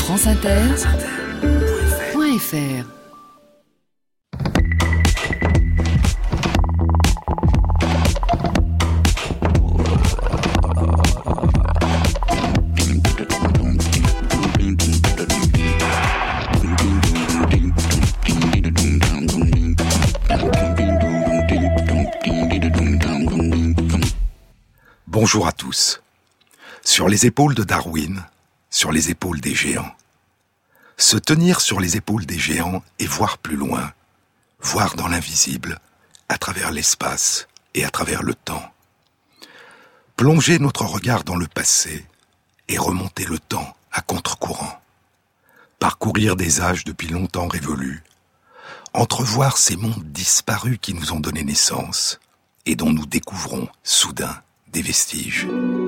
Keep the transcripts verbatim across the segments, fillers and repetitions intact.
franceinter point f r. Bonjour à tous. Sur les épaules de Darwin, sur les épaules des géants. Se tenir sur les épaules des géants et voir plus loin, voir dans l'invisible, à travers l'espace et à travers le temps. Plonger notre regard dans le passé et remonter le temps à contre-courant. Parcourir des âges depuis longtemps révolus. Entrevoir ces mondes disparus qui nous ont donné naissance et dont nous découvrons soudain des vestiges.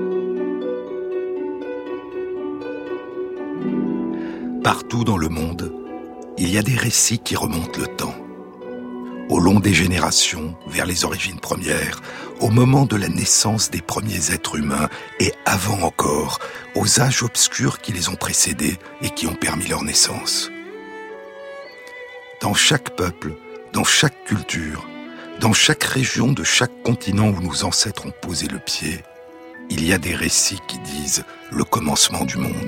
Partout dans le monde, il y a des récits qui remontent le temps. Au long des générations, vers les origines premières, au moment de la naissance des premiers êtres humains et avant encore, aux âges obscurs qui les ont précédés et qui ont permis leur naissance. Dans chaque peuple, dans chaque culture, dans chaque région de chaque continent où nos ancêtres ont posé le pied, il y a des récits qui disent le commencement du monde.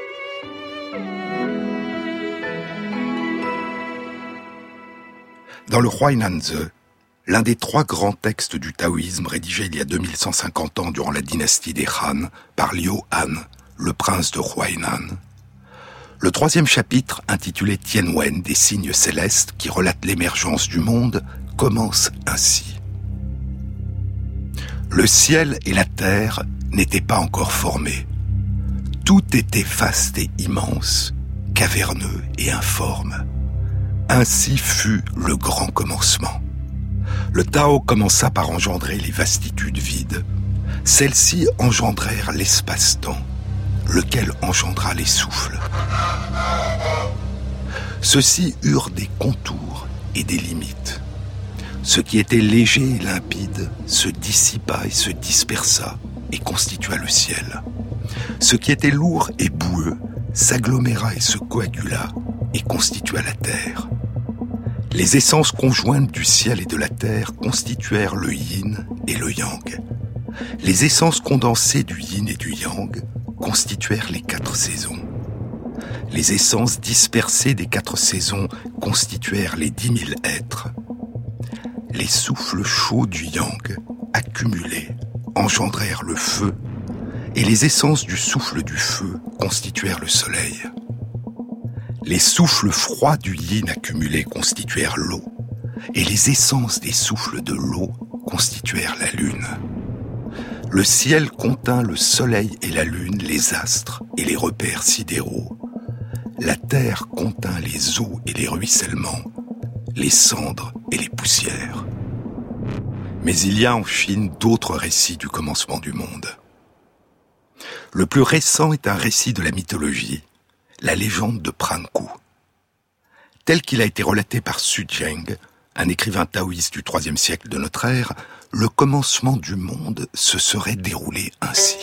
Dans le Huainanzi, l'un des trois grands textes du taoïsme rédigé il y a deux mille cent cinquante ans durant la dynastie des Han par Liu Han, le prince de Huainan, le troisième chapitre, intitulé Tianwen, des signes célestes qui relate l'émergence du monde, commence ainsi. Le ciel et la terre n'étaient pas encore formés. Tout était vaste et immense, caverneux et informe. Ainsi fut le grand commencement. Le Tao commença par engendrer les vastitudes vides. Celles-ci engendrèrent l'espace-temps, lequel engendra les souffles. Ceux-ci eurent des contours et des limites. Ce qui était léger et limpide se dissipa et se dispersa et constitua le ciel. Ce qui était lourd et boueux s'aggloméra et se coagula et constitua la terre. Les essences conjointes du ciel et de la terre constituèrent le yin et le yang. Les essences condensées du yin et du yang constituèrent les quatre saisons. Les essences dispersées des quatre saisons constituèrent les dix mille êtres. Les souffles chauds du yang, accumulés, engendrèrent le feu, et les essences du souffle du feu constituèrent le soleil. Les souffles froids du yin accumulés constituèrent l'eau, et les essences des souffles de l'eau constituèrent la lune. Le ciel contint le soleil et la lune, les astres et les repères sidéraux. La terre contint les eaux et les ruissellements, les cendres et les poussières. Mais il y a en Chine d'autres récits du commencement du monde. Le plus récent est un récit de la mythologie, la légende de Pranku. Tel qu'il a été relaté par Su Zheng, un écrivain taoïste du troisième siècle de notre ère, le commencement du monde se serait déroulé ainsi.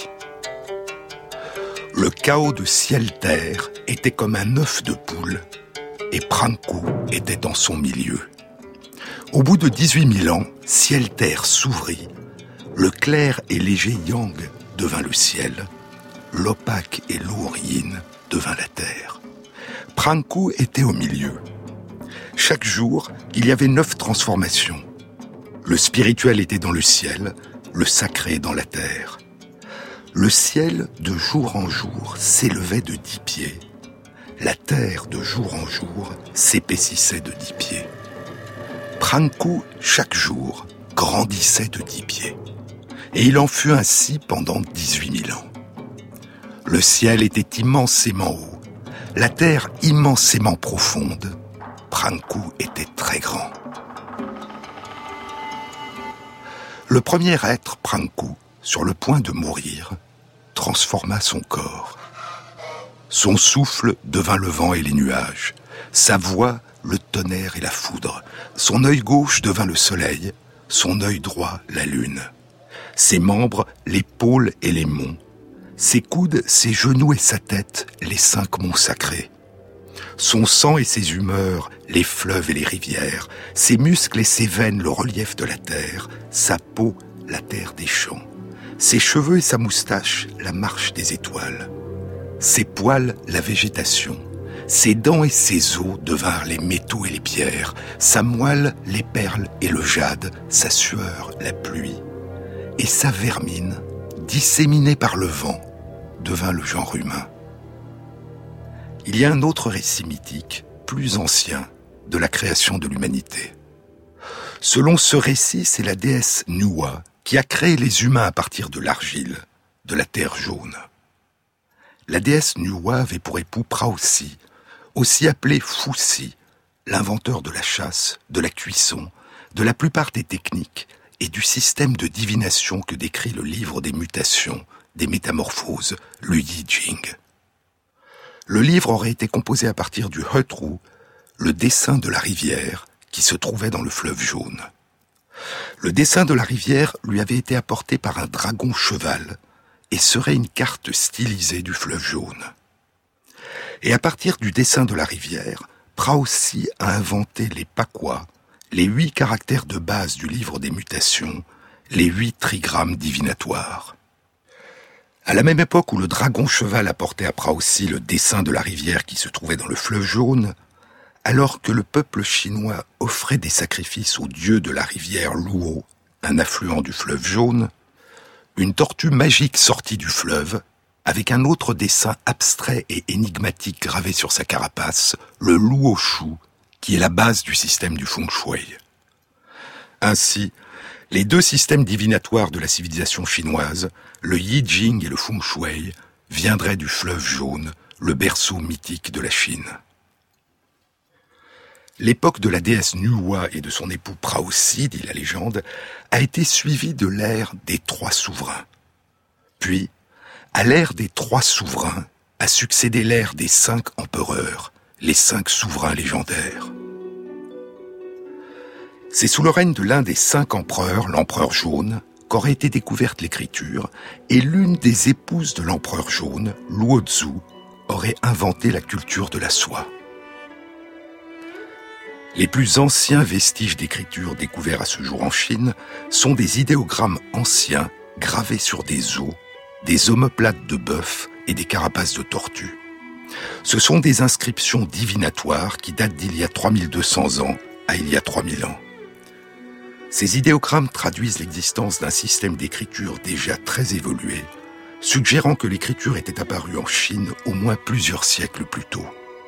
Le chaos de ciel-terre était comme un œuf de poule, et Pranku était en son milieu. Au bout de dix-huit mille ans, ciel-terre s'ouvrit, le clair et léger yang devint le ciel, l'opaque et lourd yin devint la terre. Pranku était au milieu. Chaque jour, il y avait neuf transformations. Le spirituel était dans le ciel, le sacré dans la terre. Le ciel, de jour en jour, s'élevait de dix pieds. La terre, de jour en jour, s'épaississait de dix pieds. Pranku, chaque jour, grandissait de dix pieds. Et il en fut ainsi pendant dix-huit mille ans. Le ciel était immensément haut, la terre immensément profonde. Pranku était très grand. Le premier être, Pranku, sur le point de mourir, transforma son corps. Son souffle devint le vent et les nuages, sa voix le tonnerre et la foudre, son œil gauche devint le soleil, son œil droit la lune, ses membres les pôles et les monts, Ses coudes, ses genoux et sa tête, les cinq monts sacrés. Son sang et ses humeurs, les fleuves et les rivières. Ses muscles et ses veines, le relief de la terre. Sa peau, la terre des champs. Ses cheveux et sa moustache, la marche des étoiles. Ses poils, la végétation. Ses dents et ses os devinrent les métaux et les pierres. Sa moelle, les perles et le jade. Sa sueur, la pluie. Et sa vermine, disséminée par le vent, devint le genre humain. Il y a un autre récit mythique, plus ancien, de la création de l'humanité. Selon ce récit, c'est la déesse Nuwa qui a créé les humains à partir de l'argile, de la terre jaune. La déesse Nuwa avait pour époux Praosi, aussi appelé Foussi, l'inventeur de la chasse, de la cuisson, de la plupart des techniques et du système de divination que décrit le livre des mutations, des métamorphoses, le Yi Jing. Le livre aurait été composé à partir du Hetrou, le dessin de la rivière qui se trouvait dans le fleuve jaune. Le dessin de la rivière lui avait été apporté par un dragon cheval et serait une carte stylisée du fleuve jaune. Et à partir du dessin de la rivière, Praosi a inventé les pakwa, les huit caractères de base du livre des mutations, les huit trigrammes divinatoires. À la même époque où le dragon cheval apportait à Praosi le dessin de la rivière qui se trouvait dans le fleuve jaune, alors que le peuple chinois offrait des sacrifices au dieu de la rivière Luo, un affluent du fleuve jaune, une tortue magique sortit du fleuve, avec un autre dessin abstrait et énigmatique gravé sur sa carapace, le Luo Shu, qui est la base du système du Feng Shui. Ainsi, les deux systèmes divinatoires de la civilisation chinoise, le Yi Jing et le Feng Shui, viendraient du fleuve jaune, le berceau mythique de la Chine. L'époque de la déesse Nuwa et de son époux Praosi, dit la légende, a été suivie de l'ère des trois souverains. Puis, à l'ère des trois souverains, a succédé l'ère des cinq empereurs, les cinq souverains légendaires. C'est sous le règne de l'un des cinq empereurs, l'empereur jaune, qu'aurait été découverte l'écriture, et l'une des épouses de l'empereur jaune, Luo Zhu, aurait inventé la culture de la soie. Les plus anciens vestiges d'écriture découverts à ce jour en Chine sont des idéogrammes anciens gravés sur des os, des omoplates de bœuf et des carapaces de tortue. Ce sont des inscriptions divinatoires qui datent d'il y a trois mille deux cents ans à il y a trois mille ans. Ces idéogrammes traduisent l'existence d'un système d'écriture déjà très évolué, suggérant que l'écriture était apparue en Chine au moins plusieurs siècles plus tôt.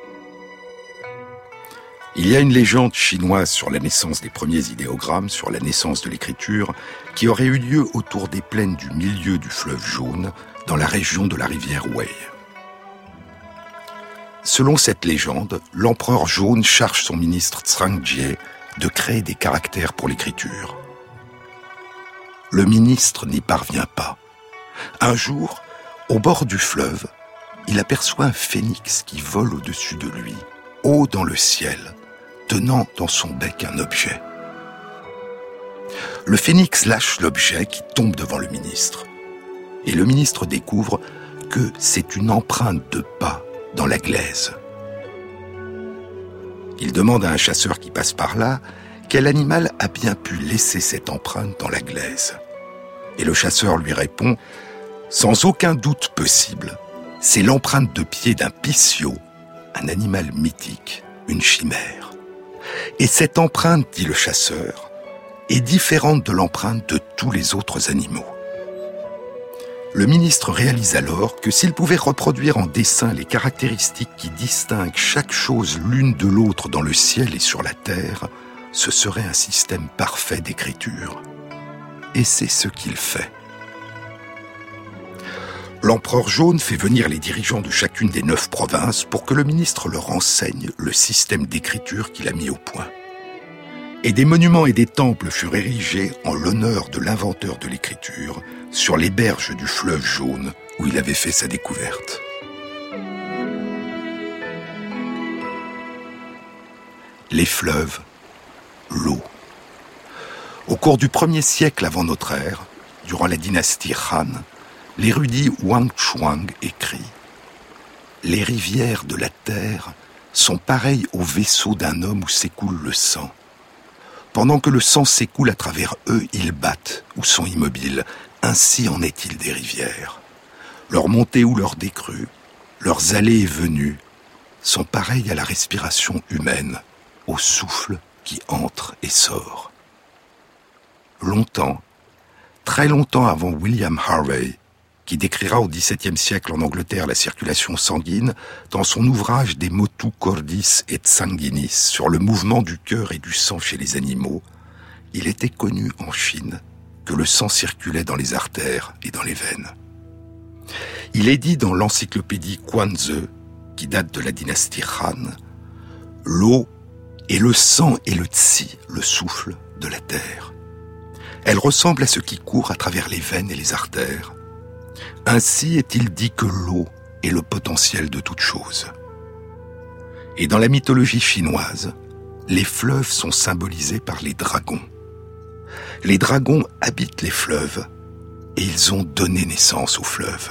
Il y a une légende chinoise sur la naissance des premiers idéogrammes, sur la naissance de l'écriture, qui aurait eu lieu autour des plaines du milieu du fleuve jaune, dans la région de la rivière Wei. Selon cette légende, l'empereur jaune charge son ministre Zhang-Jie de créer des caractères pour l'écriture. Le ministre n'y parvient pas. Un jour, au bord du fleuve, il aperçoit un phénix qui vole au-dessus de lui, haut dans le ciel, tenant dans son bec un objet. Le phénix lâche l'objet qui tombe devant le ministre. Et le ministre découvre que c'est une empreinte de pas dans la glaise. Il demande à un chasseur qui passe par là quel animal a bien pu laisser cette empreinte dans la glaise. Et le chasseur lui répond, sans aucun doute possible, c'est l'empreinte de pied d'un piciot, un animal mythique, une chimère. Et cette empreinte, dit le chasseur, est différente de l'empreinte de tous les autres animaux. Le ministre réalise alors que s'il pouvait reproduire en dessin les caractéristiques qui distinguent chaque chose l'une de l'autre dans le ciel et sur la terre, ce serait un système parfait d'écriture. Et c'est ce qu'il fait. L'empereur jaune fait venir les dirigeants de chacune des neuf provinces pour que le ministre leur enseigne le système d'écriture qu'il a mis au point. Et des monuments et des temples furent érigés en l'honneur de l'inventeur de l'écriture sur les berges du fleuve jaune où il avait fait sa découverte. Les fleuves, l'eau. Au cours du premier siècle avant notre ère, durant la dynastie Han, l'érudit Wang Chuang écrit « Les rivières de la terre sont pareilles aux vaisseaux d'un homme où s'écoule le sang. Pendant que le sang s'écoule à travers eux, ils battent ou sont immobiles. Ainsi en est-il des rivières. Leur montée ou leur décrue, leurs allées et venues sont pareilles à la respiration humaine, au souffle qui entre et sort. » Longtemps, très longtemps avant William Harvey, qui décrira au dix-septième siècle en Angleterre la circulation sanguine, dans son ouvrage des Motu Cordis et Sanguinis sur le mouvement du cœur et du sang chez les animaux, il était connu en Chine que le sang circulait dans les artères et dans les veines. Il est dit dans l'encyclopédie Quanzhé, qui date de la dynastie Han, « L'eau est le sang et le tsi, le souffle de la terre. Elle ressemble à ce qui court à travers les veines et les artères. Ainsi est-il dit que l'eau est le potentiel de toute chose. » Et dans la mythologie chinoise, les fleuves sont symbolisés par les dragons. Les dragons habitent les fleuves et ils ont donné naissance aux fleuves.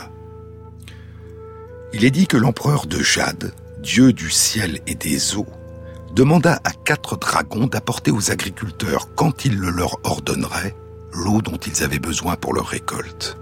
Il est dit que l'empereur de Jade, dieu du ciel et des eaux, demanda à quatre dragons d'apporter aux agriculteurs, quand il le leur ordonnerait, l'eau dont ils avaient besoin pour leur récolte.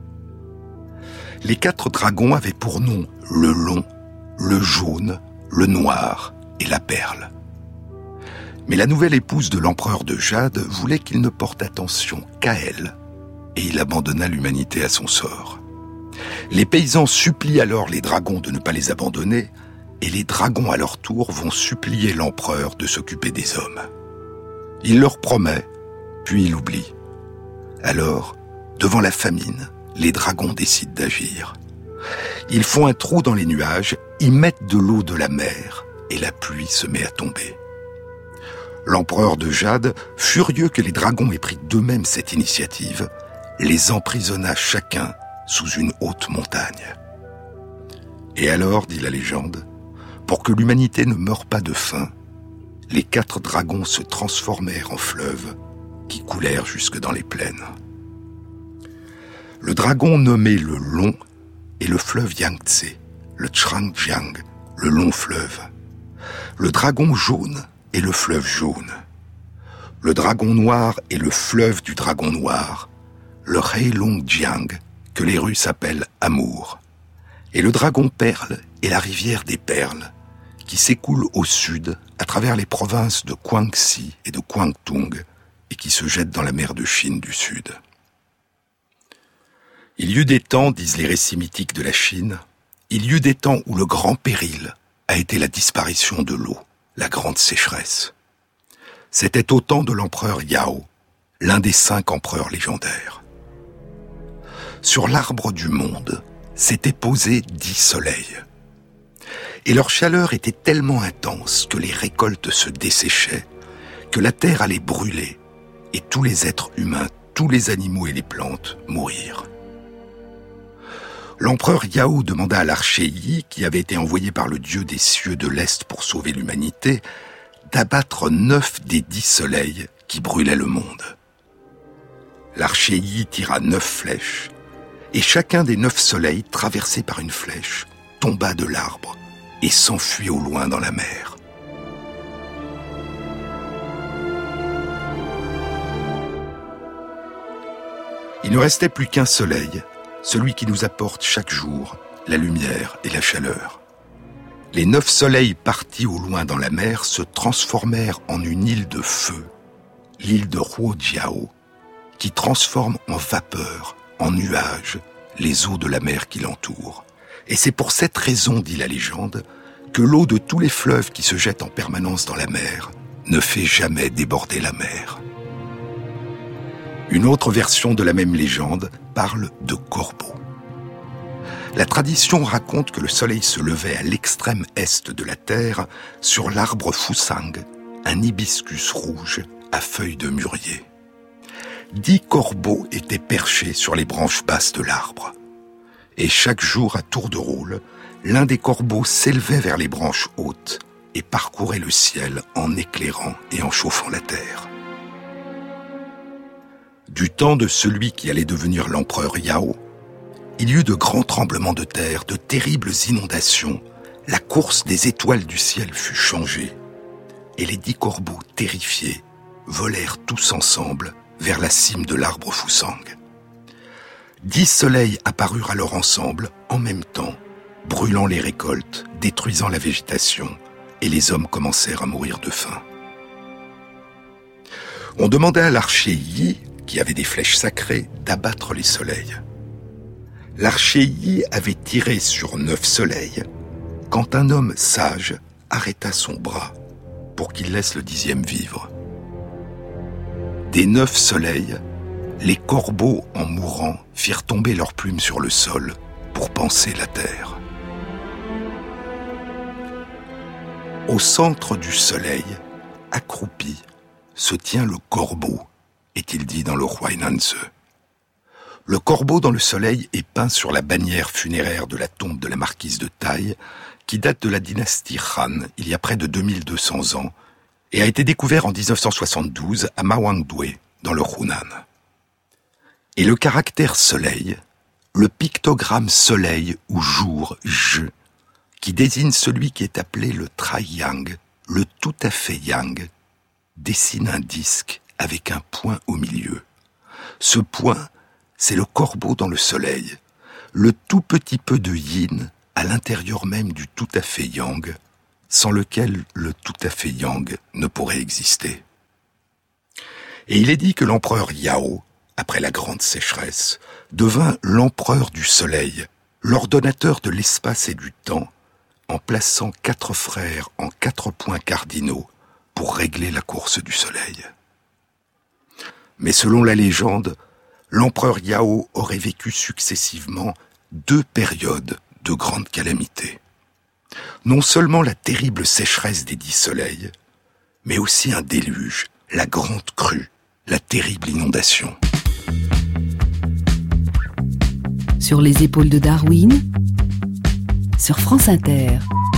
Les quatre dragons avaient pour nom le long, le jaune, le noir et la perle. Mais la nouvelle épouse de l'empereur de Jade voulait qu'il ne porte attention qu'à elle, et il abandonna l'humanité à son sort. Les paysans supplient alors les dragons de ne pas les abandonner, et les dragons à leur tour vont supplier l'empereur de s'occuper des hommes. Il leur promet, puis il oublie. Alors, devant la famine, les dragons décident d'agir. Ils font un trou dans les nuages, y mettent de l'eau de la mer, et la pluie se met à tomber. L'empereur de Jade, furieux que les dragons aient pris d'eux-mêmes cette initiative, les emprisonna chacun sous une haute montagne. Et alors, dit la légende, pour que l'humanité ne meure pas de faim, les quatre dragons se transformèrent en fleuves qui coulèrent jusque dans les plaines. Le dragon nommé le Long est le fleuve Yangtze, le Changjiang, le long fleuve. Le dragon jaune est le fleuve jaune. Le dragon noir est le fleuve du dragon noir, le Heilongjiang, que les Russes appellent Amour. Et le dragon perle est la rivière des perles, qui s'écoule au sud à travers les provinces de Guangxi et de Guangdong et qui se jette dans la mer de Chine du Sud. Il y eut des temps, disent les récits mythiques de la Chine, il y eut des temps où le grand péril a été la disparition de l'eau, la grande sécheresse. C'était au temps de l'empereur Yao, l'un des cinq empereurs légendaires. Sur l'arbre du monde s'étaient posés dix soleils. Et leur chaleur était tellement intense que les récoltes se desséchaient, que la terre allait brûler, et tous les êtres humains, tous les animaux et les plantes mourirent. L'empereur Yao demanda à l'archer Yi, qui avait été envoyé par le dieu des cieux de l'Est pour sauver l'humanité, d'abattre neuf des dix soleils qui brûlaient le monde. L'archer Yi tira neuf flèches, et chacun des neuf soleils, traversé par une flèche, tomba de l'arbre et s'enfuit au loin dans la mer. Il ne restait plus qu'un soleil, celui qui nous apporte chaque jour la lumière et la chaleur. Les neuf soleils partis au loin dans la mer se transformèrent en une île de feu, l'île de Huojiao, qui transforme en vapeur, en nuages, les eaux de la mer qui l'entourent. Et c'est pour cette raison, dit la légende, que l'eau de tous les fleuves qui se jettent en permanence dans la mer ne fait jamais déborder la mer. Une autre version de la même légende parle de corbeaux. La tradition raconte que le soleil se levait à l'extrême est de la terre sur l'arbre Fusang, un hibiscus rouge à feuilles de mûrier. Dix corbeaux étaient perchés sur les branches basses de l'arbre. Et chaque jour, à tour de rôle, l'un des corbeaux s'élevait vers les branches hautes et parcourait le ciel en éclairant et en chauffant la terre. Du temps de celui qui allait devenir l'empereur Yao, Il y eut de grands tremblements de terre, de terribles inondations. La course des étoiles du ciel fut changée. Et les dix corbeaux, terrifiés, volèrent tous ensemble vers la cime de l'arbre Fusang. Dix soleils apparurent alors ensemble, en même temps, brûlant les récoltes, détruisant la végétation, et les hommes commencèrent à mourir de faim. On demanda à l'archer Yi, qui avait des flèches sacrées, d'abattre les soleils. L'archer Yi avait tiré sur neuf soleils, quand un homme sage arrêta son bras pour qu'il laisse le dixième vivre. Des neuf soleils, les corbeaux, en mourant, firent tomber leurs plumes sur le sol pour panser la terre. Au centre du soleil, accroupi, se tient le corbeau, est-il dit dans le Huainanzi. Le corbeau dans le soleil est peint sur la bannière funéraire de la tombe de la marquise de Tai, qui date de la dynastie Han, il y a près de deux mille deux cents ans, et a été découvert en dix-neuf cent soixante-douze à Mawangdui, dans le Hunan. Et le caractère soleil, le pictogramme soleil ou jour, je, qui désigne celui qui est appelé le Tri-Yang, le tout à fait Yang, dessine un disque avec un point au milieu. Ce point, c'est le corbeau dans le soleil, le tout petit peu de yin à l'intérieur même du tout à fait yang, sans lequel le tout à fait yang ne pourrait exister. Et il est dit que l'empereur Yao, après la grande sécheresse, devint l'empereur du soleil, l'ordonnateur de l'espace et du temps, en plaçant quatre frères en quatre points cardinaux pour régler la course du soleil. Mais selon la légende, l'empereur Yao aurait vécu successivement deux périodes de grande calamité. Non seulement la terrible sécheresse des dix soleils, mais aussi un déluge, la grande crue, la terrible inondation. Sur les épaules de Darwin, sur France Inter.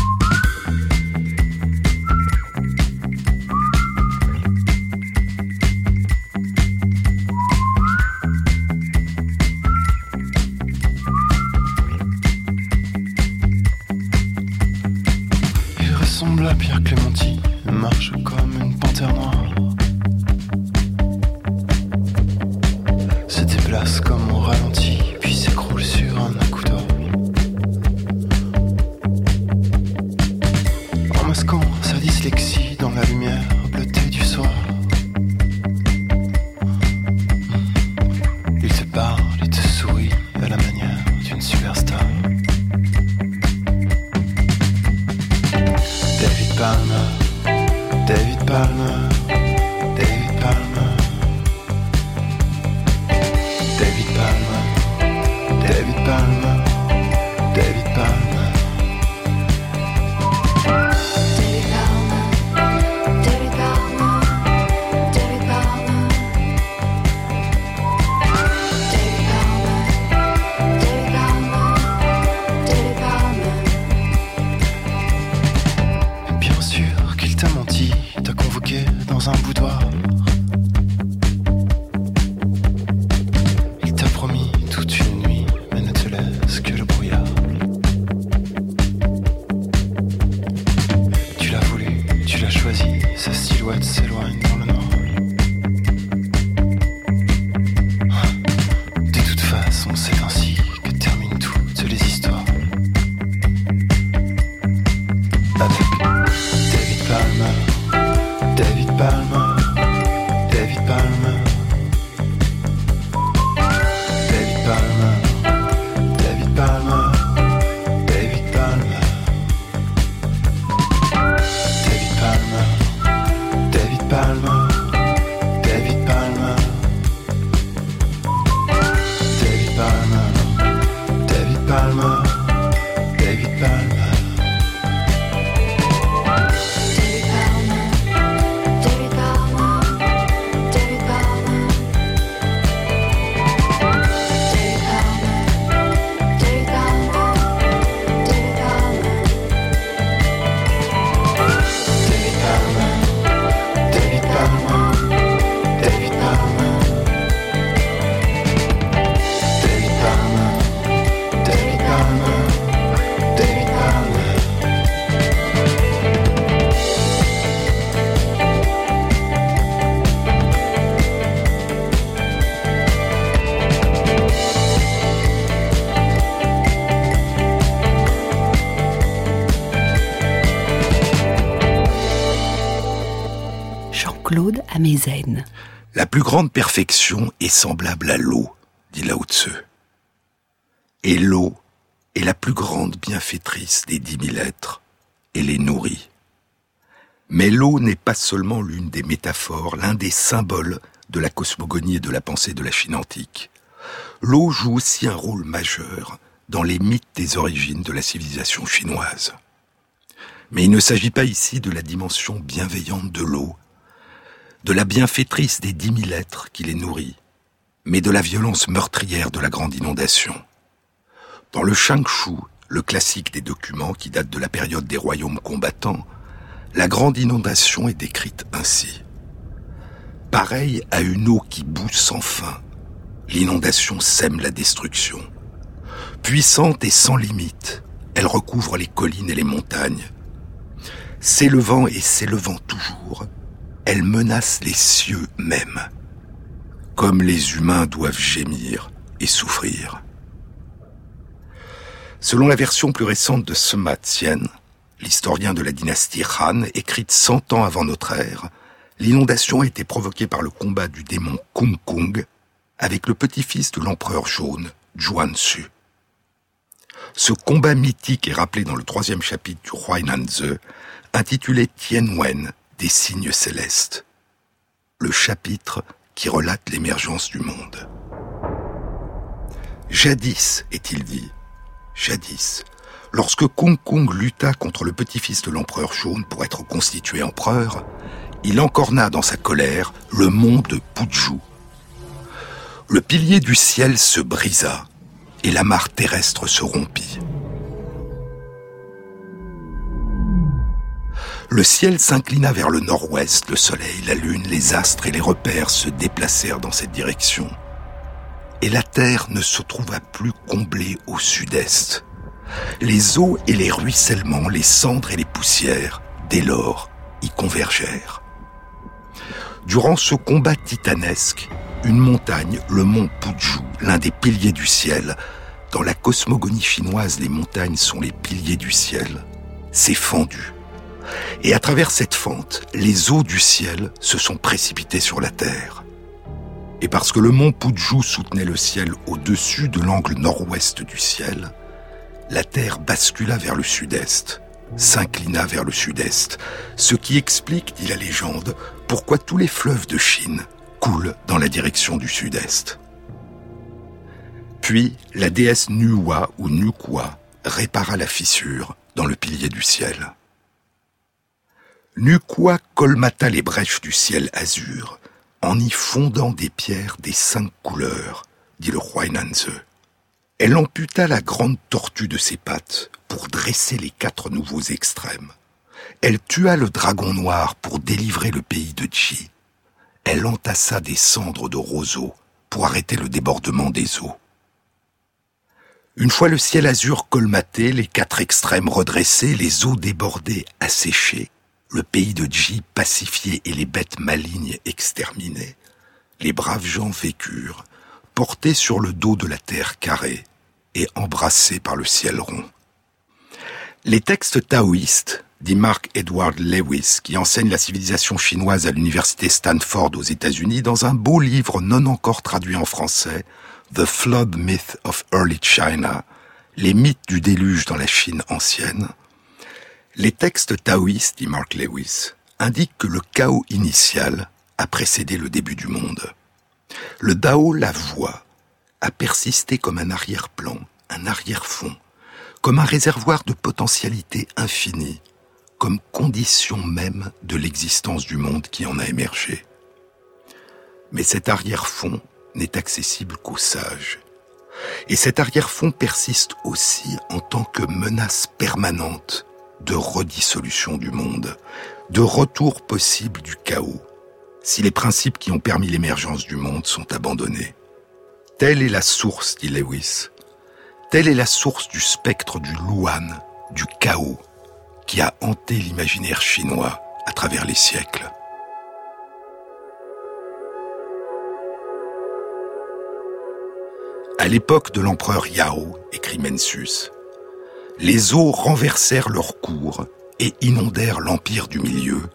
Ressemble à Pierre Clémenti, marche comme une panthère noire. Se déplace comme au ralenti, puis s'écroule sur un accoudoir. En masquant sa dyslexie dans la lumière bleutée du soir. Il te parle, il te sourit à la manière d'une superstar. David Palmer, David Palmer, David Palmer, David Palmer, David Palmer, David Palmer. Jean-Claude Amezen. La plus grande perfection est semblable à l'eau, dit Lao Tzu. Et l'eau est la plus grande bienfaitrice des dix mille êtres et les nourrit. Mais l'eau n'est pas seulement l'une des métaphores, l'un des symboles de la cosmogonie et de la pensée de la Chine antique. L'eau joue aussi un rôle majeur dans les mythes des origines de la civilisation chinoise. Mais il ne s'agit pas ici de la dimension bienveillante de l'eau, de la bienfaitrice des dix mille êtres qui les nourrit, mais de la violence meurtrière de la grande inondation. Dans le Shangshu, le classique des documents qui date de la période des royaumes combattants, la grande inondation est décrite ainsi. Pareil à une eau qui bout sans fin, l'inondation sème la destruction. Puissante et sans limite, elle recouvre les collines et les montagnes. S'élevant et s'élevant toujours, elle menace les cieux mêmes, comme les humains doivent gémir et souffrir. Selon la version plus récente de Sima Qian, l'historien de la dynastie Han, écrite cent ans avant notre ère, l'inondation a été provoquée par le combat du démon Kung Kung avec le petit-fils de l'empereur jaune, Zhuanxu. Ce combat mythique est rappelé dans le troisième chapitre du Huainan Ze, intitulé Tianwen, des signes célestes, le chapitre qui relate l'émergence du monde. Jadis, est-il dit, jadis, lorsque Kung Kung lutta contre le petit-fils de l'empereur jaune pour être constitué empereur, il encorna dans sa colère le mont de Puju. Le pilier du ciel se brisa et la mare terrestre se rompit. Le ciel s'inclina vers le nord-ouest, le soleil, la lune, les astres et les repères se déplacèrent dans cette direction. Et la terre ne se trouva plus comblée au sud-est. Les eaux et les ruissellements, les cendres et les poussières, dès lors, y convergèrent. Durant ce combat titanesque, une montagne, le mont Puju, l'un des piliers du ciel, dans la cosmogonie chinoise, les montagnes sont les piliers du ciel, s'est fendue. Et à travers cette fente, les eaux du ciel se sont précipitées sur la terre. Et parce que le mont Puju soutenait le ciel au-dessus de l'angle nord-ouest du ciel, la terre bascula vers le sud-est, s'inclina vers le sud-est, ce qui explique, dit la légende, pourquoi tous les fleuves de Chine coulent dans la direction du sud-est. Puis, la déesse Nuwa ou Nukwa répara la fissure dans le pilier du ciel. Nukwa colmata les brèches du ciel azur en y fondant des pierres des cinq couleurs, dit le Huainan Ze. Elle amputa la grande tortue de ses pattes pour dresser les quatre nouveaux extrêmes. Elle tua le dragon noir pour délivrer le pays de Ji. Elle entassa des cendres de roseaux pour arrêter le débordement des eaux. Une fois le ciel azur colmaté, les quatre extrêmes redressés, les eaux débordées asséchées, le pays de Ji pacifié et les bêtes malignes exterminées, les braves gens vécurent, portés sur le dos de la terre carrée et embrassés par le ciel rond. Les textes taoïstes, dit Mark Edward Lewis, qui enseigne la civilisation chinoise à l'université Stanford aux États-Unis, dans un beau livre non encore traduit en français, The Flood Myth of Early China, les mythes du déluge dans la Chine ancienne. Les textes taoïstes, dit Mark Lewis, indiquent que le chaos initial a précédé le début du monde. Le Dao, la voie, a persisté comme un arrière-plan, un arrière-fond, comme un réservoir de potentialité infinie, comme condition même de l'existence du monde qui en a émergé. Mais cet arrière-fond n'est accessible qu'aux sages. Et cet arrière-fond persiste aussi en tant que menace permanente de redissolution du monde, de retour possible du chaos, si les principes qui ont permis l'émergence du monde sont abandonnés. Telle est la source, dit Lewis, telle est la source du spectre du Luan, du chaos, qui a hanté l'imaginaire chinois à travers les siècles. À l'époque de l'empereur Yao, écrit Mencius, les eaux renversèrent leur cours et inondèrent l'empire du milieu,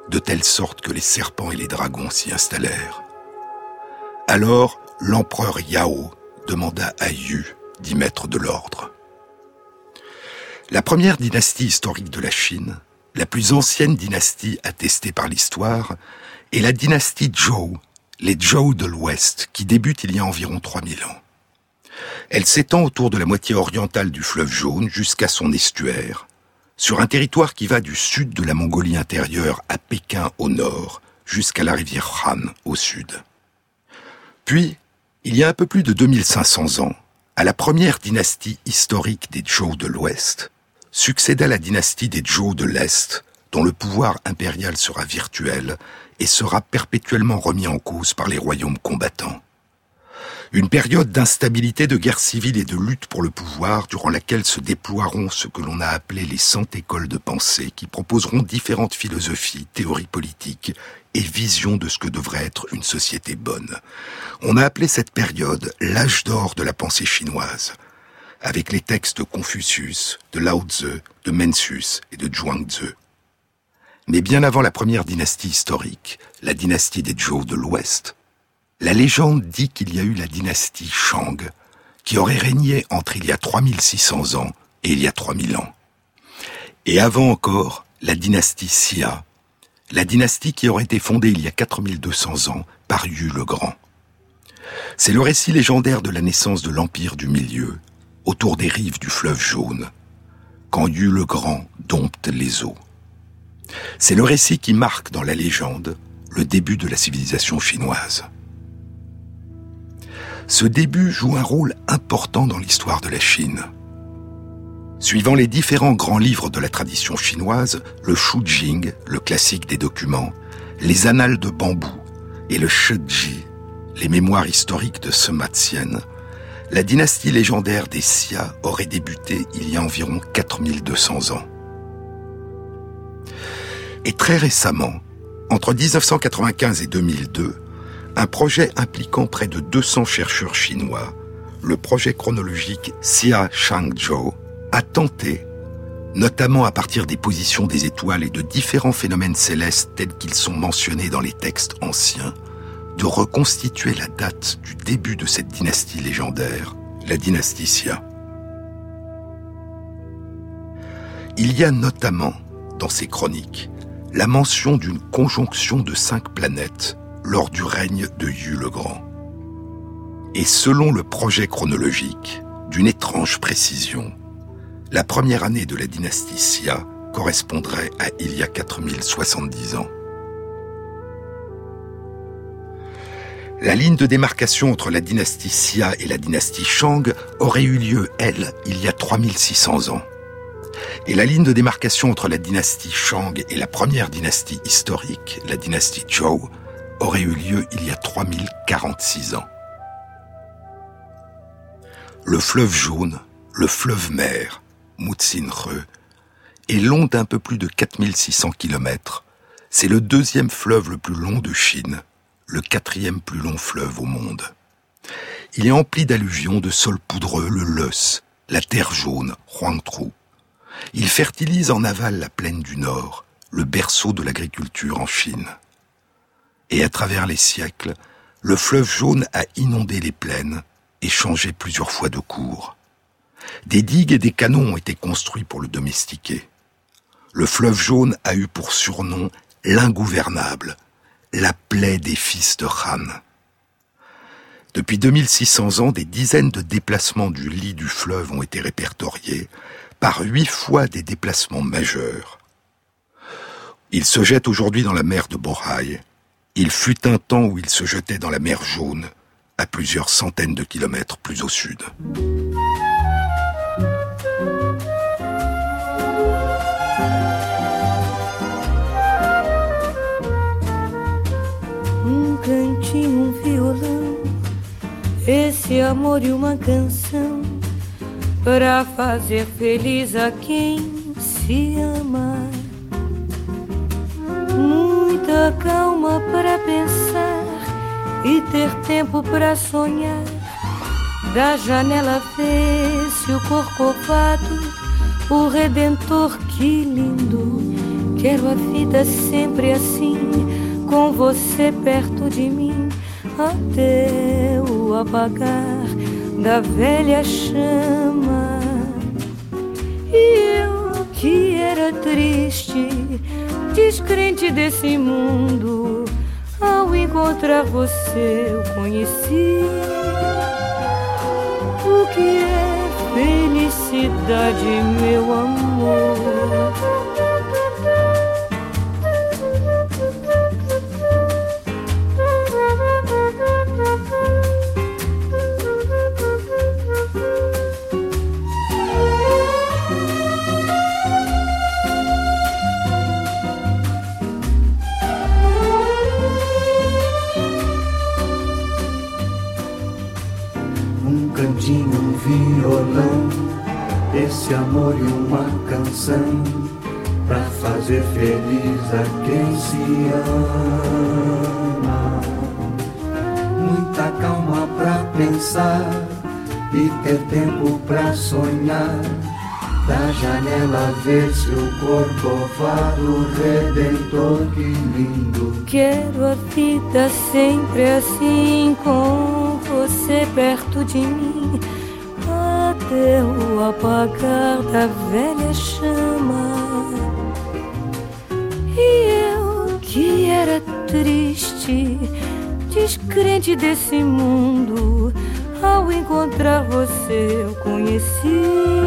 de telle sorte que les serpents et les dragons s'y installèrent. Alors, l'empereur Yao demanda à Yu d'y mettre de l'ordre. La première dynastie historique de la Chine, la plus ancienne dynastie attestée par l'histoire, est la dynastie Zhou, les Zhou de l'Ouest, qui débute il y a environ trois mille ans. Elle s'étend autour de la moitié orientale du fleuve Jaune jusqu'à son estuaire, sur un territoire qui va du sud de la Mongolie intérieure à Pékin au nord, jusqu'à la rivière Han au sud. Puis, il y a un peu plus de deux mille cinq cents ans, à la première dynastie historique des Zhou de l'Ouest, succéda la dynastie des Zhou de l'Est, dont le pouvoir impérial sera virtuel et sera perpétuellement remis en cause par les royaumes combattants. Une période d'instabilité, de guerre civile et de lutte pour le pouvoir, durant laquelle se déploieront ce que l'on a appelé les cent écoles de pensée, qui proposeront différentes philosophies, théories politiques et visions de ce que devrait être une société bonne. On a appelé cette période l'âge d'or de la pensée chinoise, avec les textes de Confucius, de Lao Tzu, de Mencius et de Zhuangzi. Mais bien avant la première dynastie historique, la dynastie des Zhou de l'Ouest, la légende dit qu'il y a eu la dynastie Shang, qui aurait régné entre il y a trois mille six cents ans et il y a trois mille ans. Et avant encore, la dynastie Xia, la dynastie qui aurait été fondée il y a quatre mille deux cents ans par Yu le Grand. C'est le récit légendaire de la naissance de l'Empire du Milieu, autour des rives du fleuve Jaune, quand Yu le Grand dompte les eaux. C'est le récit qui marque dans la légende le début de la civilisation chinoise. Ce début joue un rôle important dans l'histoire de la Chine. Suivant les différents grands livres de la tradition chinoise, le Shujing, le classique des documents, les annales de bambou et le Shiji, les mémoires historiques de Sima Qian, la dynastie légendaire des Xia aurait débuté il y a environ quatre mille deux cents ans. Et très récemment, entre dix-neuf cent quatre-vingt-quinze et deux mille deux, un projet impliquant près de deux cents chercheurs chinois, le projet chronologique Xia Shangzhou, a tenté, notamment à partir des positions des étoiles et de différents phénomènes célestes tels qu'ils sont mentionnés dans les textes anciens, de reconstituer la date du début de cette dynastie légendaire, la dynastie Xia. Il y a notamment, dans ces chroniques, la mention d'une conjonction de cinq planètes lors du règne de Yu le Grand. Et selon le projet chronologique, d'une étrange précision, la première année de la dynastie Xia correspondrait à il y a quatre mille soixante-dix ans. La ligne de démarcation entre la dynastie Xia et la dynastie Shang aurait eu lieu, elle, il y a trois mille six cents ans. Et la ligne de démarcation entre la dynastie Shang et la première dynastie historique, la dynastie Zhou, aurait eu lieu il y a trois mille quarante-six ans. Le fleuve Jaune, le fleuve mer, Mutsinhe, est long d'un peu plus de quatre mille six cents kilomètres. C'est le deuxième fleuve le plus long de Chine, le quatrième plus long fleuve au monde. Il est empli d'alluvions, de sols poudreux, le Leuce, la terre jaune, Huangtru. Il fertilise en aval la plaine du Nord, le berceau de l'agriculture en Chine. Et à travers les siècles, le fleuve Jaune a inondé les plaines et changé plusieurs fois de cours. Des digues et des canons ont été construits pour le domestiquer. Le fleuve Jaune a eu pour surnom l'ingouvernable, la plaie des fils de Han. Depuis deux mille six cents ans, des dizaines de déplacements du lit du fleuve ont été répertoriés, par huit fois des déplacements majeurs. Il se jette aujourd'hui dans la mer de Bohai. Il fut un temps où il se jetait dans la mer Jaune, à plusieurs centaines de kilomètres plus au sud. Um cantinho, um violão, esse amor e uma canção, para fazer feliz a quem se ama. Muita calma para pensar e ter tempo para sonhar. Da janela vê-se o Corcovado, o Redentor, que lindo. Quero a vida sempre assim, com você perto de mim, até o apagar da velha chama. E eu que era triste, descrente desse mundo, ao encontrar você eu conheci o que é felicidade, meu amor. Um violão, esse amor e uma canção, pra fazer feliz a quem se ama. Muita calma pra pensar e ter tempo pra sonhar. Da janela ver seu corpo ovado, redentor, que lindo. Quero a vida sempre assim, com você perto de mim, até o apagar da velha chama. E eu que era triste, descrente desse mundo, ao encontrar você eu conheci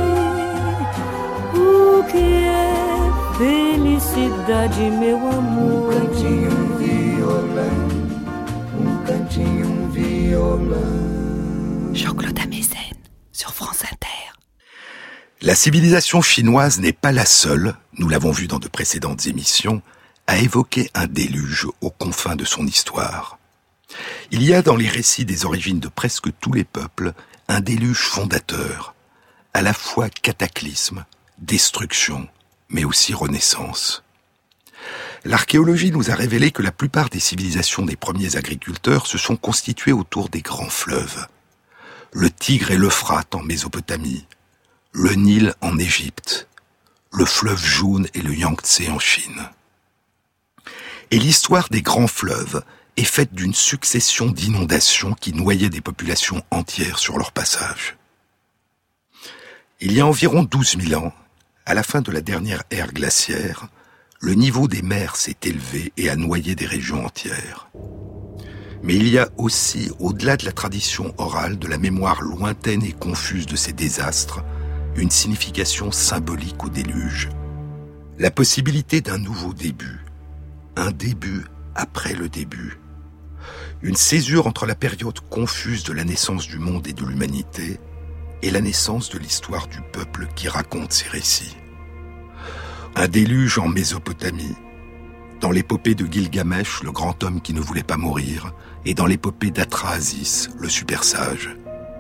o que é felicidade, meu amor. Um cantinho, um violão, um cantinho, um violão. Jean-Claude Amezen sur France Inter. La civilisation chinoise n'est pas la seule, nous l'avons vu dans de précédentes émissions, à évoquer un déluge aux confins de son histoire. Il y a dans les récits des origines de presque tous les peuples un déluge fondateur, à la fois cataclysme, destruction, mais aussi renaissance. L'archéologie nous a révélé que la plupart des civilisations des premiers agriculteurs se sont constituées autour des grands fleuves. Le Tigre et l'Euphrate en Mésopotamie, le Nil en Égypte, le fleuve Jaune et le Yangtze en Chine. Et l'histoire des grands fleuves est faite d'une succession d'inondations qui noyaient des populations entières sur leur passage. Il y a environ douze mille ans, à la fin de la dernière ère glaciaire, le niveau des mers s'est élevé et a noyé des régions entières. Mais il y a aussi, au-delà de la tradition orale, de la mémoire lointaine et confuse de ces désastres, une signification symbolique au déluge. La possibilité d'un nouveau début, un début après le début. Une césure entre la période confuse de la naissance du monde et de l'humanité et la naissance de l'histoire du peuple qui raconte ces récits. Un déluge en Mésopotamie, dans l'épopée de Gilgamesh, le grand homme qui ne voulait pas mourir, et dans l'épopée d'Atrahasis, le super sage.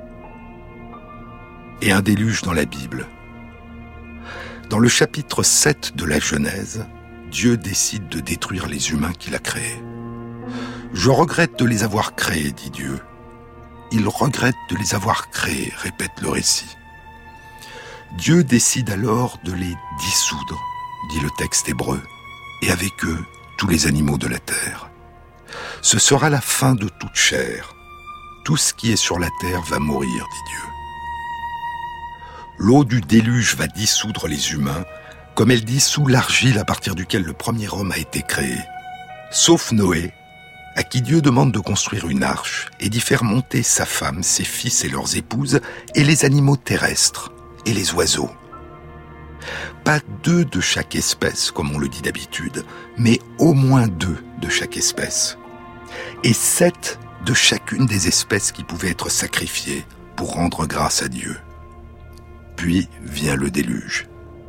Et un déluge dans la Bible. Dans le chapitre sept de la Genèse, Dieu décide de détruire les humains qu'il a créés. « Je regrette de les avoir créés, dit Dieu. Il regrette de les avoir créés, répète le récit. Dieu décide alors de les dissoudre, dit le texte hébreu, et avec eux, tous les animaux de la terre. Ce sera la fin de toute chair. Tout ce qui est sur la terre va mourir, dit Dieu. L'eau du déluge va dissoudre les humains, comme elle dissout l'argile à partir duquel le premier homme a été créé. Sauf Noé, à qui Dieu demande de construire une arche et d'y faire monter sa femme, ses fils et leurs épouses, et les animaux terrestres et les oiseaux. Pas deux de chaque espèce, comme on le dit d'habitude, mais au moins deux de chaque espèce. Et sept de chacune des espèces qui pouvaient être sacrifiées pour rendre grâce à Dieu. Puis vient le déluge.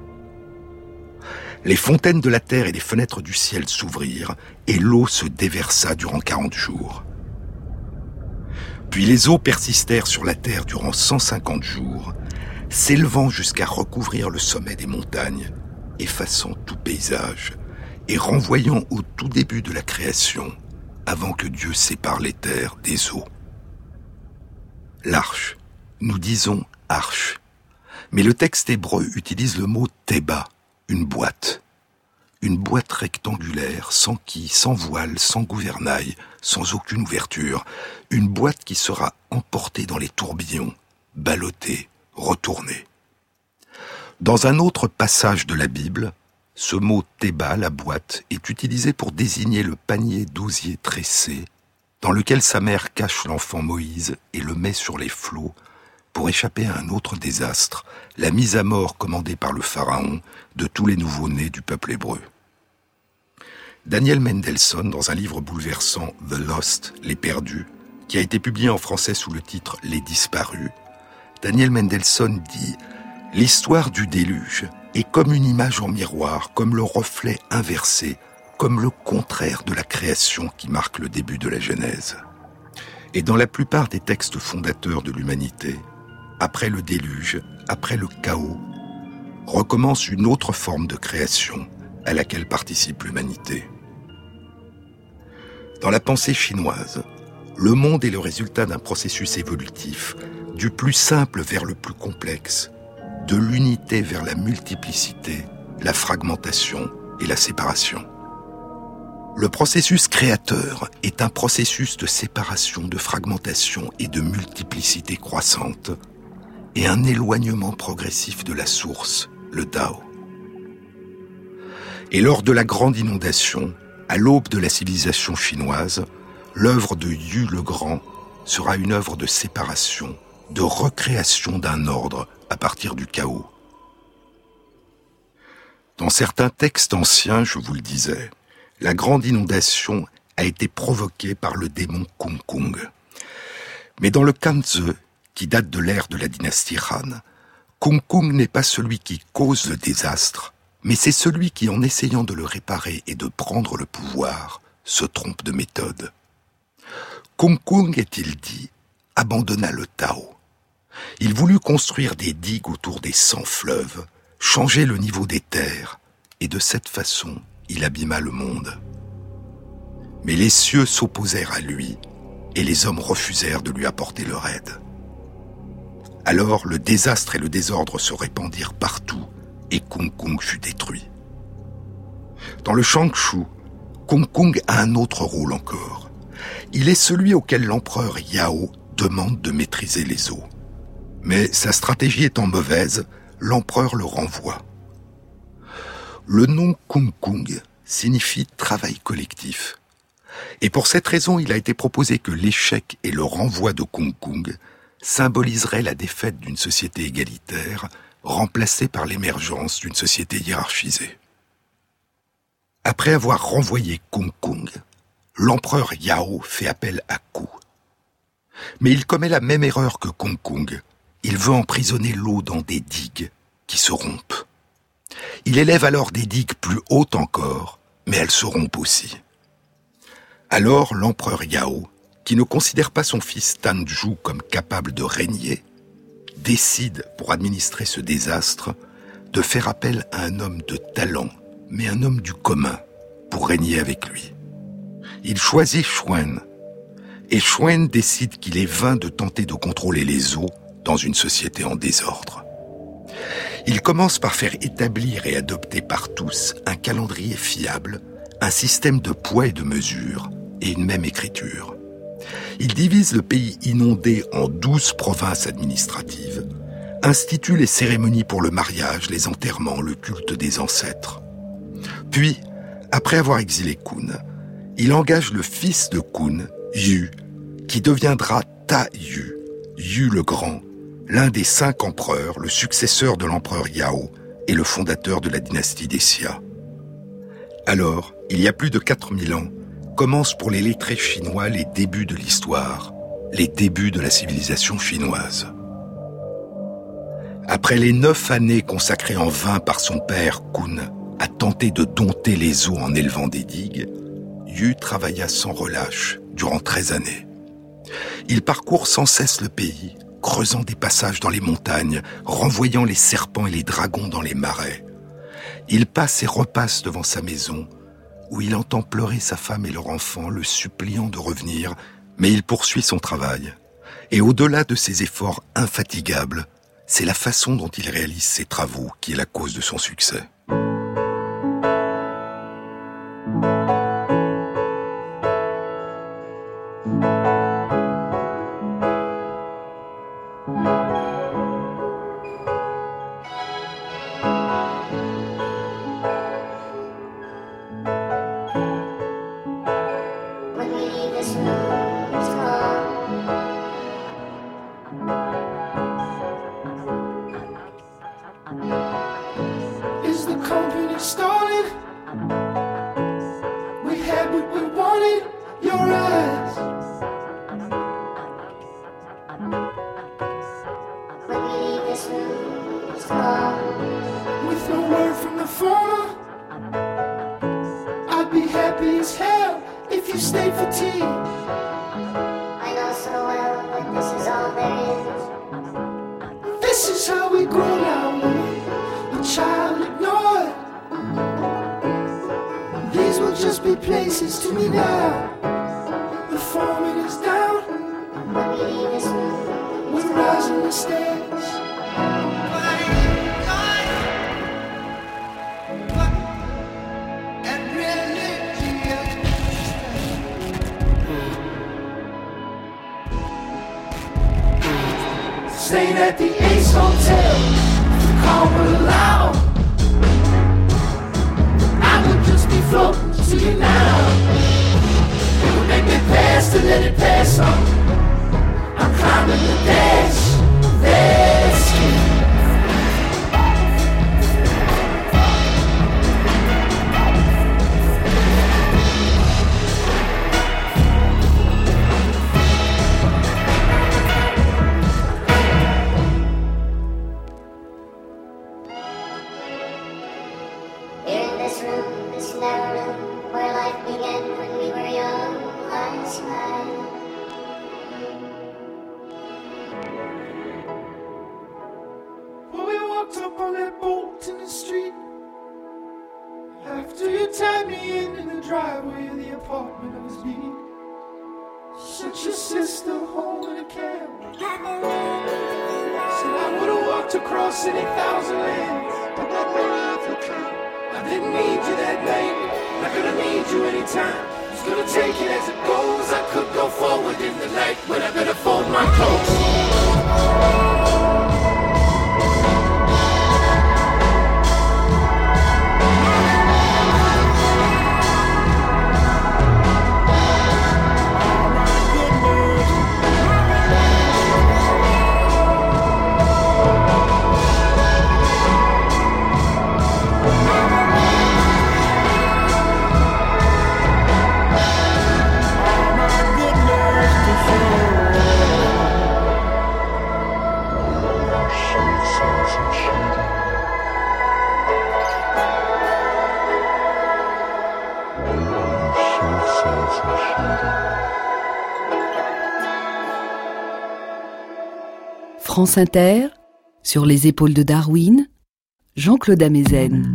Les fontaines de la terre et les fenêtres du ciel s'ouvrirent, et l'eau se déversa durant quarante jours. Puis les eaux persistèrent sur la terre durant cent cinquante jours, s'élevant jusqu'à recouvrir le sommet des montagnes, effaçant tout paysage, et renvoyant au tout début de la création, avant que Dieu sépare les terres des eaux. L'arche, nous disons arche, mais le texte hébreu utilise le mot théba, une boîte. une boîte rectangulaire, sans quille, sans voile, sans gouvernail, sans aucune ouverture, une boîte qui sera emportée dans les tourbillons, ballottée, retournée. Dans un autre passage de la Bible, ce mot « théba », la boîte, est utilisé pour désigner le panier d'osier tressé dans lequel sa mère cache l'enfant Moïse et le met sur les flots pour échapper à un autre désastre, la mise à mort commandée par le pharaon de tous les nouveau-nés du peuple hébreu. Daniel Mendelssohn, dans un livre bouleversant « The Lost », Les Perdus, qui a été publié en français sous le titre « Les Disparus », Daniel Mendelssohn dit « L'histoire du déluge est comme une image en miroir, comme le reflet inversé, comme le contraire de la création qui marque le début de la Genèse. Et dans la plupart des textes fondateurs de l'humanité, après le déluge, après le chaos, recommence une autre forme de création à laquelle participe l'humanité. Dans la pensée chinoise, le monde est le résultat d'un processus évolutif, du plus simple vers le plus complexe, de l'unité vers la multiplicité, la fragmentation et la séparation. Le processus créateur est un processus de séparation, de fragmentation et de multiplicité croissante, et un éloignement progressif de la source, le Tao. Et lors de la grande inondation, à l'aube de la civilisation chinoise, l'œuvre de Yu le Grand sera une œuvre de séparation, de recréation d'un ordre à partir du chaos. Dans certains textes anciens, je vous le disais, la grande inondation a été provoquée par le démon Kung Kung. Mais dans le Kanzi, qui date de l'ère de la dynastie Han, Kung Kung n'est pas celui qui cause le désastre, mais c'est celui qui, en essayant de le réparer et de prendre le pouvoir, se trompe de méthode. Kung Kung, est-il dit, abandonna le Tao. Il voulut construire des digues autour des cent fleuves, changer le niveau des terres, et de cette façon, il abîma le monde. Mais les cieux s'opposèrent à lui, et les hommes refusèrent de lui apporter leur aide. Alors le désastre et le désordre se répandirent partout, et Kung Kung fut détruit. Dans le Changshu, Kung Kung a un autre rôle encore. Il est celui auquel l'empereur Yao demande de maîtriser les eaux. Mais sa stratégie étant mauvaise, l'empereur le renvoie. Le nom Kung Kung signifie travail collectif. Et pour cette raison, il a été proposé que l'échec et le renvoi de Kung Kung symboliseraient la défaite d'une société égalitaire remplacée par l'émergence d'une société hiérarchisée. Après avoir renvoyé Kung Kung, l'empereur Yao fait appel à Ku. Mais il commet la même erreur que Kung Kung. Il veut emprisonner l'eau dans des digues qui se rompent. Il élève alors des digues plus hautes encore, mais elles se rompent aussi. Alors l'empereur Yao, qui ne considère pas son fils Tanzhu comme capable de régner, décide, pour administrer ce désastre, de faire appel à un homme de talent, mais un homme du commun, pour régner avec lui. Il choisit Shuen, et Shuen décide qu'il est vain de tenter de contrôler les eaux dans une société en désordre. Il commence par faire établir et adopter par tous un calendrier fiable, un système de poids et de mesure, et une même écriture. Il divise le pays inondé en douze provinces administratives, institue les cérémonies pour le mariage, les enterrements, le culte des ancêtres. Puis, après avoir exilé Kun, il engage le fils de Kun, Yu, qui deviendra Ta-Yu, Yu le Grand, l'un des cinq empereurs, le successeur de l'empereur Yao et le fondateur de la dynastie des Xia. Alors, il y a plus de quatre mille ans, commencent pour les lettrés chinois les débuts de l'histoire, les débuts de la civilisation chinoise. Après les neuf années consacrées en vain par son père Kun à tenter de dompter les eaux en élevant des digues, Yu travailla sans relâche durant treize années. Il parcourt sans cesse le pays, creusant des passages dans les montagnes, renvoyant les serpents et les dragons dans les marais. Il passe et repasse devant sa maison, où il entend pleurer sa femme et leur enfant, le suppliant de revenir, mais il poursuit son travail. Et au-delà de ses efforts infatigables, c'est la façon dont il réalise ses travaux qui est la cause de son succès. happy as hell if you stay for tea. I know so well that this is all there is. This is how we grow now, a child ignored. These will just be places to me now. The foreman is down, we're rising the stairs. Staying at the Ace Hotel, call but loud. I would just be floating to you now. It would make me pass to let it pass on. I'm climbing the dash, that's it. France Inter, sur les épaules de Darwin, Jean-Claude Amezen.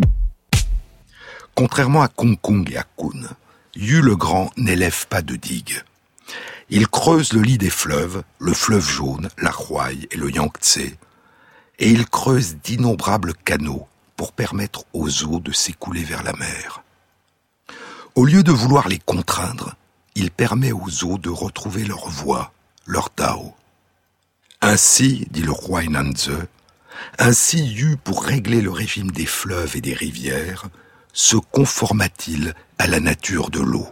Contrairement à Kong Kong et à Kun, Yu le Grand n'élève pas de digues. Il creuse le lit des fleuves, le fleuve jaune, la Huai et le Yangtze, et il creuse d'innombrables canaux pour permettre aux eaux de s'écouler vers la mer. Au lieu de vouloir les contraindre, il permet aux eaux de retrouver leur voie, leur Tao. Ainsi, dit le roi Nanze, ainsi Yu, pour régler le régime des fleuves et des rivières, se conforma-t-il à la nature de l'eau.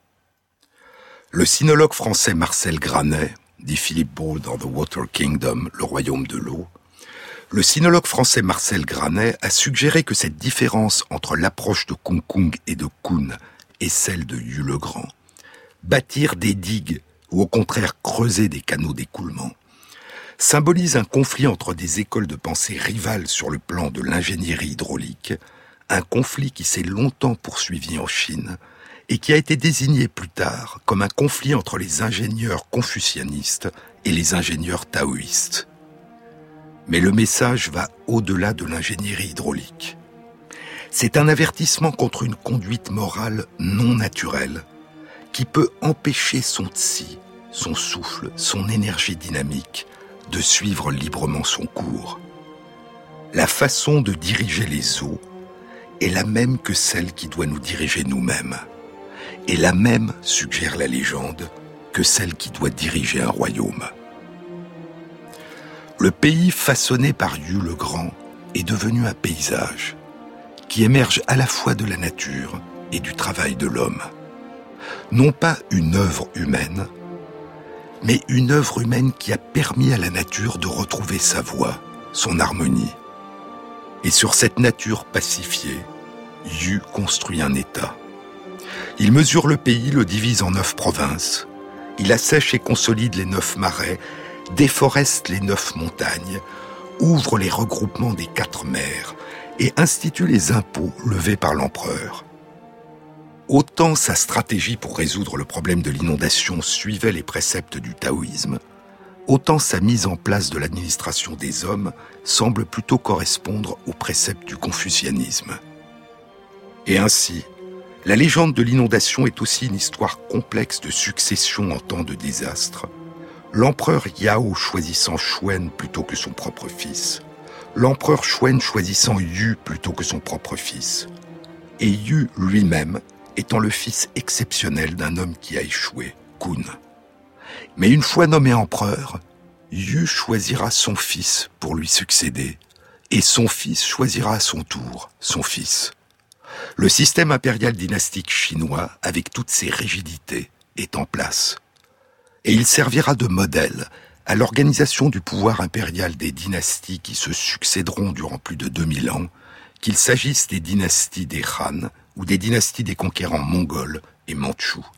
Le sinologue français Marcel Granet, dit Philippe Brault dans The Water Kingdom, le royaume de l'eau, le sinologue français Marcel Granet a suggéré que cette différence entre l'approche de Kong Kong et de Kun et celle de Yu le Grand, bâtir des digues ou au contraire creuser des canaux d'écoulement, symbolise un conflit entre des écoles de pensée rivales sur le plan de l'ingénierie hydraulique, un conflit qui s'est longtemps poursuivi en Chine et qui a été désigné plus tard comme un conflit entre les ingénieurs confucianistes et les ingénieurs taoïstes. Mais le message va au-delà de l'ingénierie hydraulique. C'est un avertissement contre une conduite morale non naturelle qui peut empêcher son tsi, son souffle, son énergie dynamique de suivre librement son cours. La façon de diriger les eaux est la même que celle qui doit nous diriger nous-mêmes, et la même, suggère la légende, que celle qui doit diriger un royaume. Le pays façonné par Yu le Grand est devenu un paysage qui émerge à la fois de la nature et du travail de l'homme. Non pas une œuvre humaine, mais une œuvre humaine qui a permis à la nature de retrouver sa voie, son harmonie. Et sur cette nature pacifiée, Yu construit un État. Il mesure le pays, le divise en neuf provinces, il assèche et consolide les neuf marais, déforeste les neuf montagnes, ouvre les regroupements des quatre mers et institue les impôts levés par l'empereur. Autant sa stratégie pour résoudre le problème de l'inondation suivait les préceptes du taoïsme, autant sa mise en place de l'administration des hommes semble plutôt correspondre aux préceptes du confucianisme. Et ainsi, la légende de l'inondation est aussi une histoire complexe de succession en temps de désastre. L'empereur Yao choisissant Shuen plutôt que son propre fils, l'empereur Shuen choisissant Yu plutôt que son propre fils, et Yu lui-même étant le fils exceptionnel d'un homme qui a échoué, Kun. Mais une fois nommé empereur, Yu choisira son fils pour lui succéder, et son fils choisira à son tour son fils. Le système impérial dynastique chinois, avec toutes ses rigidités, est en place. Et il servira de modèle à l'organisation du pouvoir impérial des dynasties qui se succéderont durant plus de deux mille ans, qu'il s'agisse des dynasties des Han ou des dynasties des conquérants mongols et mandchous.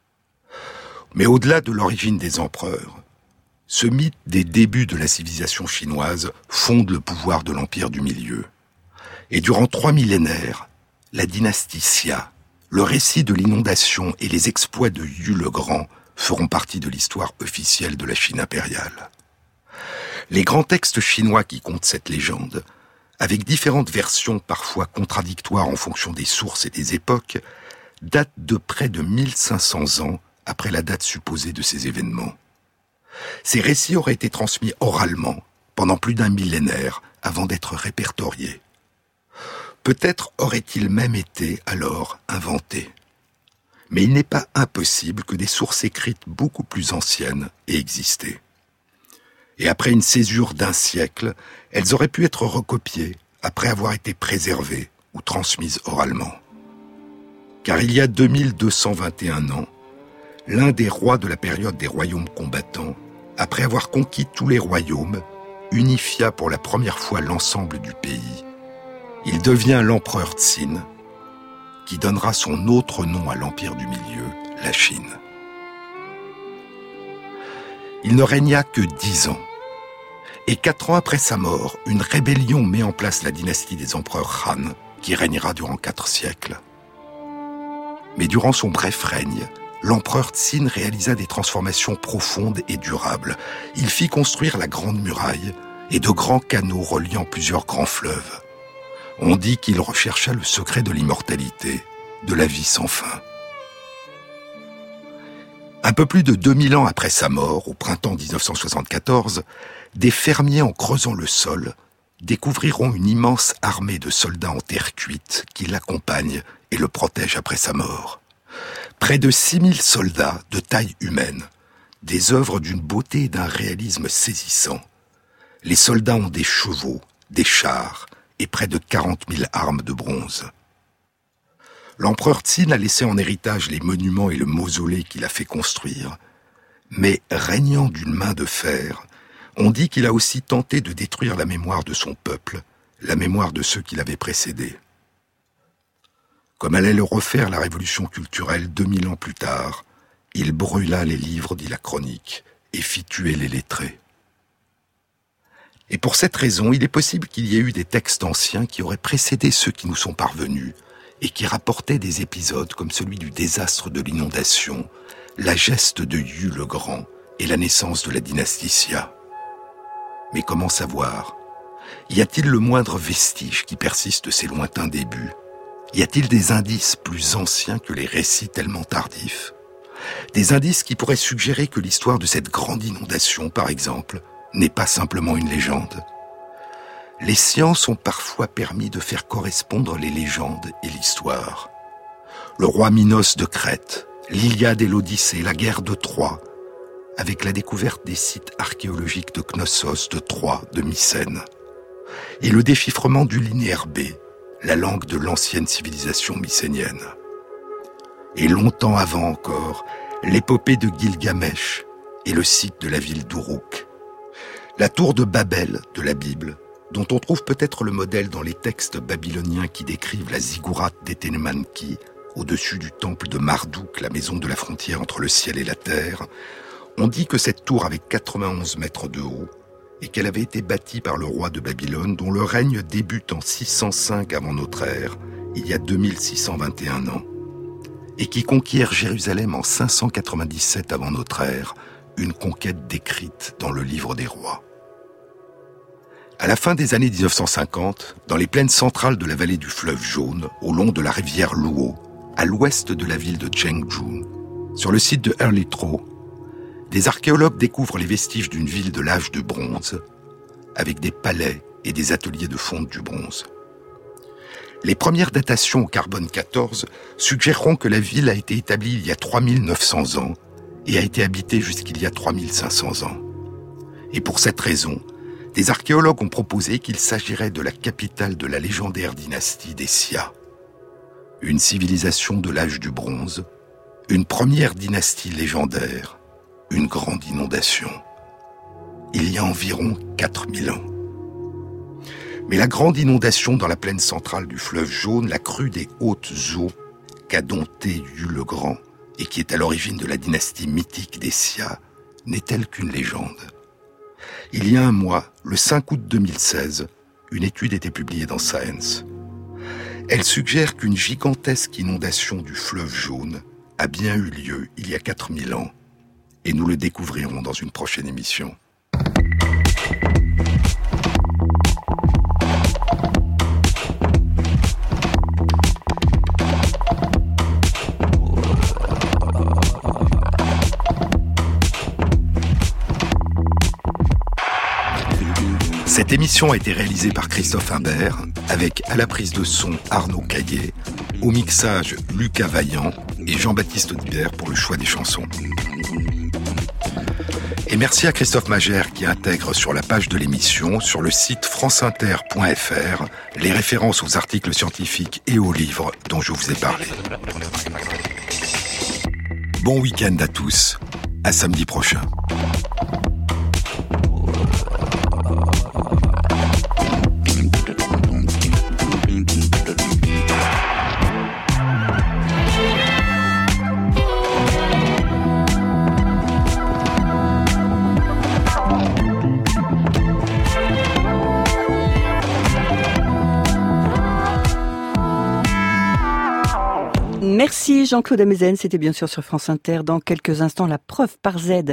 Mais au-delà de l'origine des empereurs, ce mythe des débuts de la civilisation chinoise fonde le pouvoir de l'Empire du Milieu. Et durant trois millénaires, la dynastie Xia, le récit de l'inondation et les exploits de Yu le Grand feront partie de l'histoire officielle de la Chine impériale. Les grands textes chinois qui comptent cette légende, avec différentes versions parfois contradictoires en fonction des sources et des époques, datent de près de mille cinq cents ans après la date supposée de ces événements. Ces récits auraient été transmis oralement pendant plus d'un millénaire avant d'être répertoriés. Peut-être aurait-il même été alors inventé. Mais il n'est pas impossible que des sources écrites beaucoup plus anciennes aient existé. Et après une césure d'un siècle, elles auraient pu être recopiées après avoir été préservées ou transmises oralement. Car il y a deux mille deux cent vingt et un ans, l'un des rois de la période des royaumes combattants, après avoir conquis tous les royaumes, unifia pour la première fois l'ensemble du pays. Il devient l'empereur Tsin, qui donnera son autre nom à l'Empire du Milieu, la Chine. Il ne régna que dix ans. Et quatre ans après sa mort, une rébellion met en place la dynastie des empereurs Han, qui régnera durant quatre siècles. Mais durant son bref règne, l'empereur Tsin réalisa des transformations profondes et durables. Il fit construire la Grande Muraille et de grands canaux reliant plusieurs grands fleuves. On dit qu'il rechercha le secret de l'immortalité, de la vie sans fin. Un peu plus de deux mille ans après sa mort, au printemps dix-neuf cent soixante-quatorze, des fermiers en creusant le sol découvriront une immense armée de soldats en terre cuite qui l'accompagnent et le protègent après sa mort. Près de six mille soldats de taille humaine, des œuvres d'une beauté et d'un réalisme saisissant. Les soldats ont des chevaux, des chars et près de quarante mille armes de bronze. L'empereur Tsin a laissé en héritage les monuments et le mausolée qu'il a fait construire, mais régnant d'une main de fer, on dit qu'il a aussi tenté de détruire la mémoire de son peuple, la mémoire de ceux qui l'avaient précédé. Comme allait le refaire la révolution culturelle deux mille ans plus tard, il brûla les livres, dit la chronique, et fit tuer les lettrés. Et pour cette raison, il est possible qu'il y ait eu des textes anciens qui auraient précédé ceux qui nous sont parvenus et qui rapportaient des épisodes comme celui du désastre de l'inondation, la geste de Yu le Grand et la naissance de la dynastie Xia. Mais comment savoir? Y a-t-il le moindre vestige qui persiste de ces lointains débuts? Y a-t-il des indices plus anciens que les récits tellement tardifs? Des indices qui pourraient suggérer que l'histoire de cette grande inondation, par exemple, n'est pas simplement une légende. Les sciences ont parfois permis de faire correspondre les légendes et l'histoire. Le roi Minos de Crète, l'Iliade et l'Odyssée, la guerre de Troie, avec la découverte des sites archéologiques de Knossos, de Troie, de Mycène, et le déchiffrement du linéaire B, la langue de l'ancienne civilisation mycénienne. Et longtemps avant encore, l'épopée de Gilgamesh et le site de la ville d'Uruk. La tour de Babel de la Bible, dont on trouve peut-être le modèle dans les textes babyloniens qui décrivent la ziggourate d'Etenemanki, au-dessus du temple de Marduk, la maison de la frontière entre le ciel et la terre. On dit que cette tour avait quatre-vingt-onze mètres de haut et qu'elle avait été bâtie par le roi de Babylone, dont le règne débute en six cent cinq avant notre ère, il y a deux mille six cent vingt et un ans. et qui conquièrent Jérusalem en cinq cent quatre-vingt-dix-sept avant notre ère, une conquête décrite dans le Livre des Rois. À la fin des années dix-neuf cent cinquante, dans les plaines centrales de la vallée du fleuve Jaune, au long de la rivière Luo, à l'ouest de la ville de Chengdu, sur le site de Erlitrau, des archéologues découvrent les vestiges d'une ville de l'âge de bronze, avec des palais et des ateliers de fonte du bronze. Les premières datations au carbone quatorze suggéreront que la ville a été établie il y a trois mille neuf cents ans et a été habitée jusqu'il y a trois mille cinq cents ans. Et pour cette raison, des archéologues ont proposé qu'il s'agirait de la capitale de la légendaire dynastie des Xia. Une civilisation de l'âge du bronze, une première dynastie légendaire, une grande inondation. Il y a environ quatre mille ans. Mais la grande inondation dans la plaine centrale du fleuve Jaune, la crue des hautes eaux qu'a dompté Yu le Grand et qui est à l'origine de la dynastie mythique des Xia, n'est-elle qu'une légende? Il y a un mois, le cinq août deux mille seize, une étude était publiée dans Science. Elle suggère qu'une gigantesque inondation du fleuve Jaune a bien eu lieu il y a quatre mille ans, et nous le découvrirons dans une prochaine émission. Cette émission a été réalisée par Christophe Imbert, avec à la prise de son Arnaud Caillet, au mixage Lucas Vaillant et Jean-Baptiste Audibert pour le choix des chansons. Et merci à Christophe Magère qui intègre sur la page de l'émission, sur le site franceinter point f r, les références aux articles scientifiques et aux livres dont je vous ai parlé. Bon week-end à tous, à samedi prochain. Merci Jean-Claude Amezen, c'était bien sûr sur France Inter. Dans quelques instants, la preuve par Z